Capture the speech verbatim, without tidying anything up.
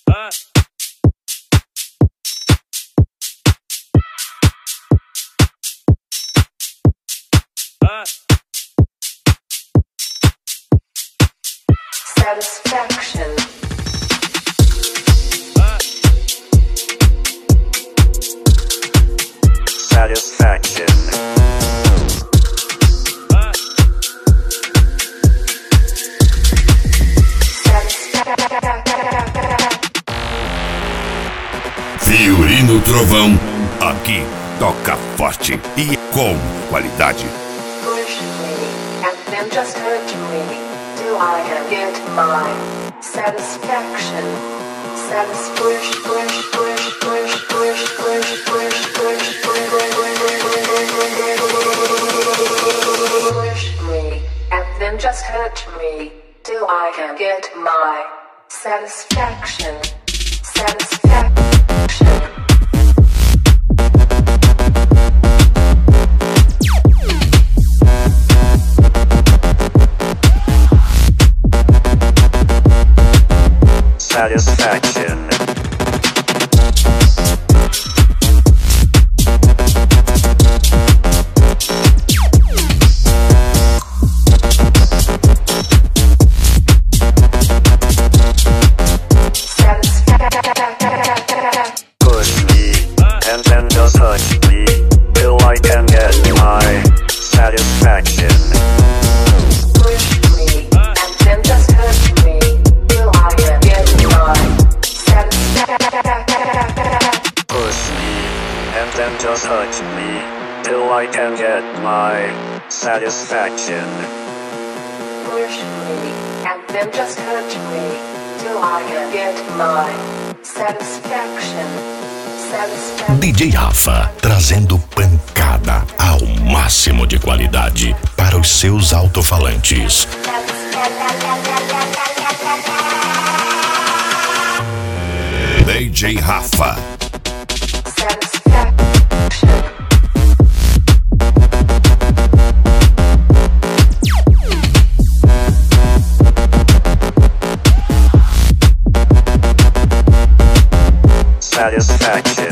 Satisfaction. Satisfaction. Fiorino Trovão, aqui toca forte e com qualidade. Push me and then just hurt me till I can get my satisfaction. Satis push push push push push push push push push me and then just hurt me till I can get my satisfaction. Satisfaction. Satisfaction. Push me and then just touch me till I can get my satisfaction. Push me and then just hurt me till I can get my satisfaction. Push me and then just touch me till I can get my satisfaction. Push me and then just hurt me till I can get my satisfaction. Satisfaction. D J Rafa, trazendo pancada ao máximo de qualidade para os seus alto-falantes. D J Rafa. Satisfaction.